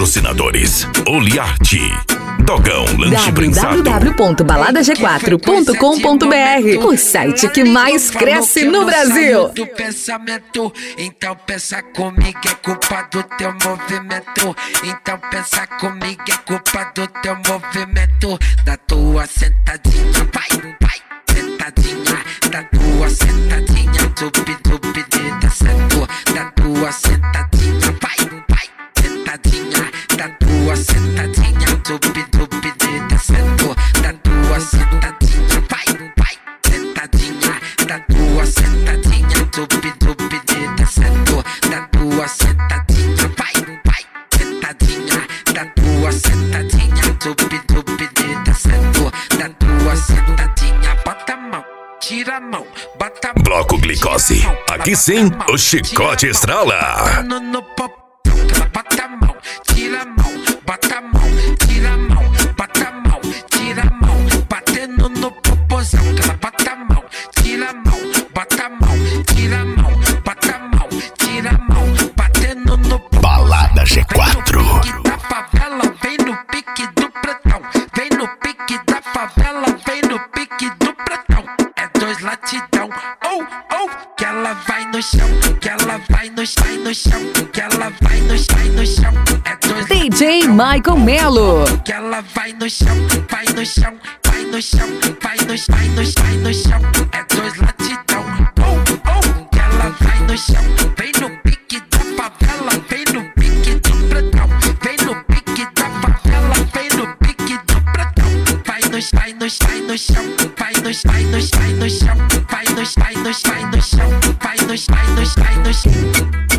Patrocinadores: Oliarte, Dogão Lanche Prensado, www.baladag4.com.br, o site que mais cresce no Brasil. Do pensamento, então pensa comigo, é culpa do teu movimento. Então pensa comigo, é culpa do teu movimento. Da tua sentadinha, vai, vai, sentadinha. Da tua sentadinha, tupi, tupi, descendo. Da tua sentadinha, vai, vai, sentadinha. Da tua sentadinha, tupi, tupi, descendo. Da tua sentadinha, vai, vai, sentadinha. Da tua sentadinha, tupi, tupi, descendo. Da tua sentadinha, vai, vai, sentadinha. Da tua sentadinha, tupi, tupi, descendo. Da tua sentadinha, bota a mão, tira a mão, bota a mão. Bloco Glicose. Aqui sim, o chicote estrala. No popão, bota a mão, tira a mão, bota a mão, tira a mão, bota a mão, tira a mão, batendo no popozão, que ela bota a mão, tira a mão, bota a mão, tira a mão, bota a mão, tira a mão, batendo no popozão. Balada G4. Da favela, vem no pique do pretão, vem no pique da favela, vem no pique do pretão. É dois latidão, oh, oh, que ela vai no chão, que ela vai no chão, que ela vai no chão, é dois DJ Michael Melo. que ela vai no chão, vai no chão, vai no chão, vai no chão, vai no chão, vai no chão, é dois latidão, oh, oh, que ela vai no chão, vem no pique da favela, vem no pique do pretão, vem no pique da favela, vem no pique do pretão, vai no chão, vai no chão, vai no chão, vai no chão, vai no chão, vai no chão, vai no chão, vai no chão, vai no chão.